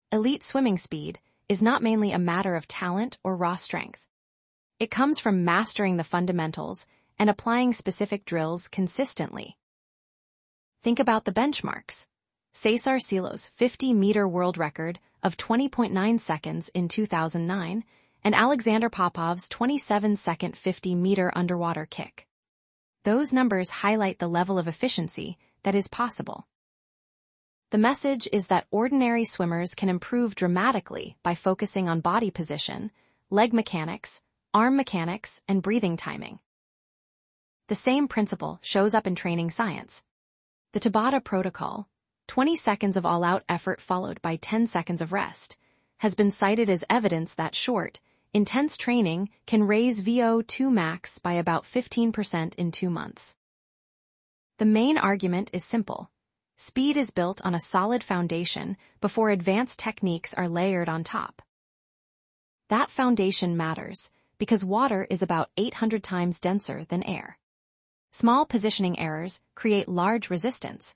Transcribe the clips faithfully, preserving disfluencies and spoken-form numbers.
Elite swimming speed is not mainly a matter of talent or raw strength. It comes from mastering the fundamentals and applying specific drills consistently. Think about the benchmarks. Cesar Ciolo's fifty-meter world record of twenty point nine seconds in two thousand nine and Alexander Popov's twenty-seven second fifty-meter underwater kick. Those numbers highlight the level of efficiency that is possible. The message is that ordinary swimmers can improve dramatically by focusing on body position, leg mechanics, arm mechanics, and breathing timing. The same principle shows up in training science. The Tabata protocol, twenty seconds of all-out effort followed by ten seconds of rest, has been cited as evidence that short, intense training can raise V O two max by about fifteen percent in two months. The main argument is simple. Speed is built on a solid foundation before advanced techniques are layered on top. That foundation matters because water is about eight hundred times denser than air. Small positioning errors create large resistance.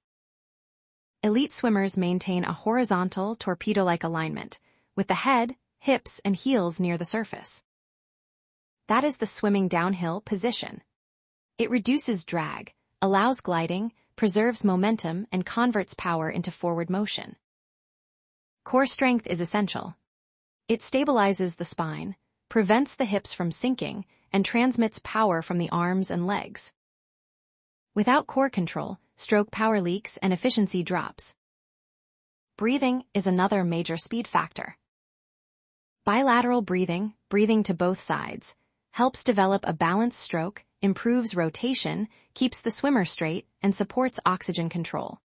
Elite swimmers maintain a horizontal, torpedo-like alignment, with the head, hips, and heels near the surface. That is the swimming downhill position. It reduces drag, allows gliding, preserves momentum, and converts power into forward motion. Core strength is essential. It stabilizes the spine, prevents the hips from sinking, and transmits power from the arms and legs. Without core control, stroke power leaks and efficiency drops. Breathing is another major speed factor. Bilateral breathing, breathing to both sides, helps develop a balanced stroke, improves rotation, keeps the swimmer straight, and supports oxygen control.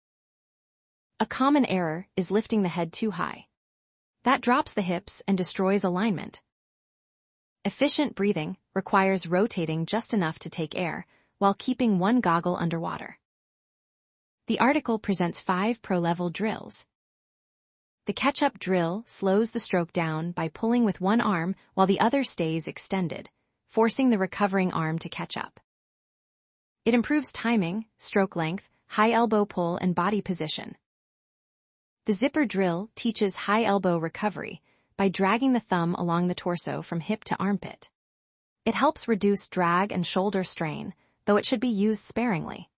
A common error is lifting the head too high. That drops the hips and destroys alignment. Efficient breathing requires rotating just enough to take air while keeping one goggle underwater. The article presents five pro-level drills. The catch-up drill slows the stroke down by pulling with one arm while the other stays extended, forcing the recovering arm to catch up. It improves timing, stroke length, high elbow pull, and body position. The zipper drill teaches high elbow recovery by dragging the thumb along the torso from hip to armpit. It helps reduce drag and shoulder strain, though it should be used sparingly.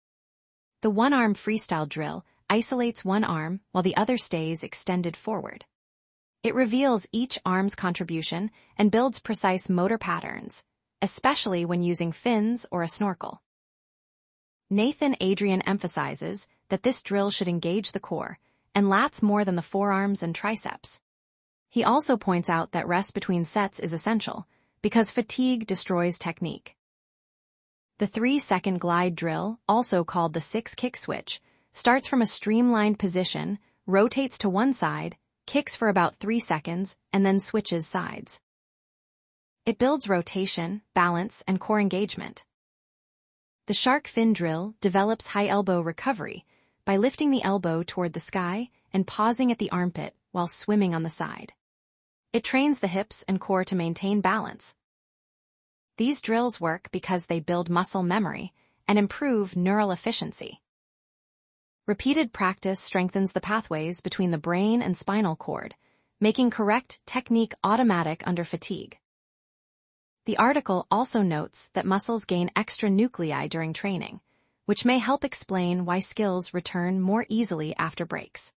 The one-arm freestyle drill isolates one arm while the other stays extended forward. It reveals each arm's contribution and builds precise motor patterns, especially when using fins or a snorkel. Nathan Adrian emphasizes that this drill should engage the core and lats more than the forearms and triceps. He also points out that rest between sets is essential because fatigue destroys technique. The three-second glide drill, also called the six-kick switch, starts from a streamlined position, rotates to one side, kicks for about three seconds, and then switches sides. It builds rotation, balance, and core engagement. The shark fin drill develops high elbow recovery by lifting the elbow toward the sky and pausing at the armpit while swimming on the side. It trains the hips and core to maintain balance. These drills work because they build muscle memory and improve neural efficiency. Repeated practice strengthens the pathways between the brain and spinal cord, making correct technique automatic under fatigue. The article also notes that muscles gain extra nuclei during training, which may help explain why skills return more easily after breaks.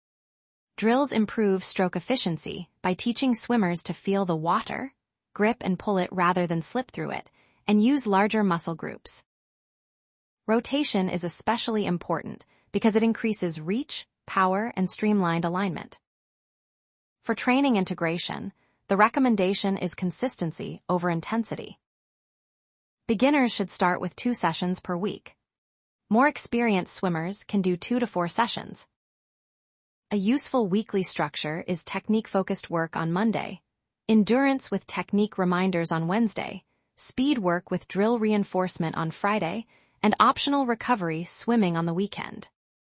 Drills improve stroke efficiency by teaching swimmers to feel the water, grip and pull it rather than slip through it, and use larger muscle groups. Rotation is especially important because it increases reach, power, and streamlined alignment. For training integration, the recommendation is consistency over intensity. Beginners should start with two sessions per week. More experienced swimmers can do two to four sessions. A useful weekly structure is technique-focused work on Monday, endurance with technique reminders on Wednesday, speed work with drill reinforcement on Friday, and optional recovery swimming on the weekend.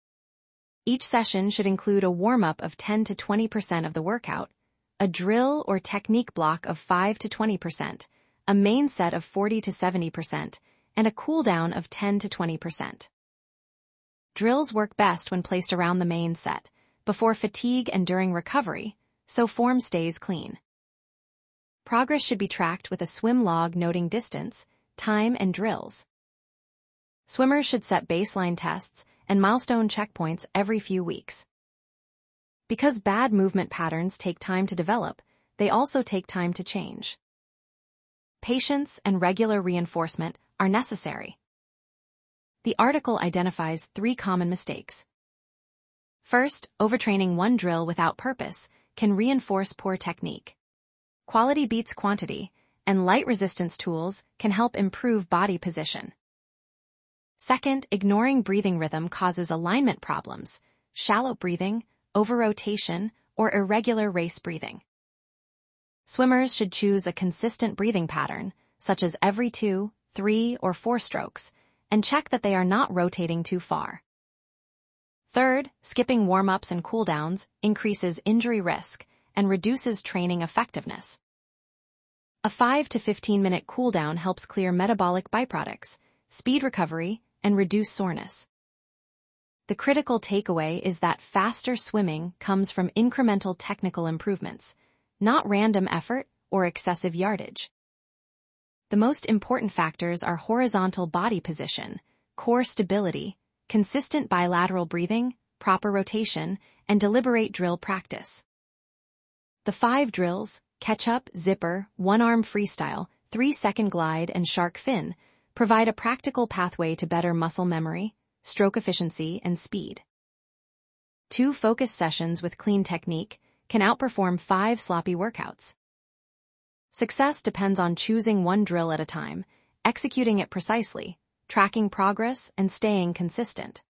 Each session should include a warm-up of ten to twenty percent of the workout, a drill or technique block of five to twenty percent, a main set of forty to seventy percent, and a cool-down of ten to twenty percent. Drills work best when placed around the main set, before fatigue and during recovery, so form stays clean. Progress should be tracked with a swim log noting distance, time, and drills. Swimmers should set baseline tests and milestone checkpoints every few weeks. Because bad movement patterns take time to develop, they also take time to change. Patience and regular reinforcement are necessary. The article identifies three common mistakes. First, overtraining one drill without purpose can reinforce poor technique. Quality beats quantity, and light resistance tools can help improve body position. Second, ignoring breathing rhythm causes alignment problems, shallow breathing, over-rotation, or irregular race breathing. Swimmers should choose a consistent breathing pattern, such as every two, three, or four strokes, and check that they are not rotating too far. Third, skipping warm-ups and cool-downs increases injury risk and reduces training effectiveness. A five to fifteen minute cool-down helps clear metabolic byproducts, speed recovery, and reduce soreness. The critical takeaway is that faster swimming comes from incremental technical improvements, not random effort or excessive yardage. The most important factors are horizontal body position, core stability, consistent bilateral breathing, proper rotation, and deliberate drill practice. The five drills, catch-up, zipper, one-arm freestyle, three-second glide, and shark fin, provide a practical pathway to better muscle memory, stroke efficiency, and speed. Two focused sessions with clean technique can outperform five sloppy workouts. Success depends on choosing one drill at a time, executing it precisely, tracking progress, and staying consistent.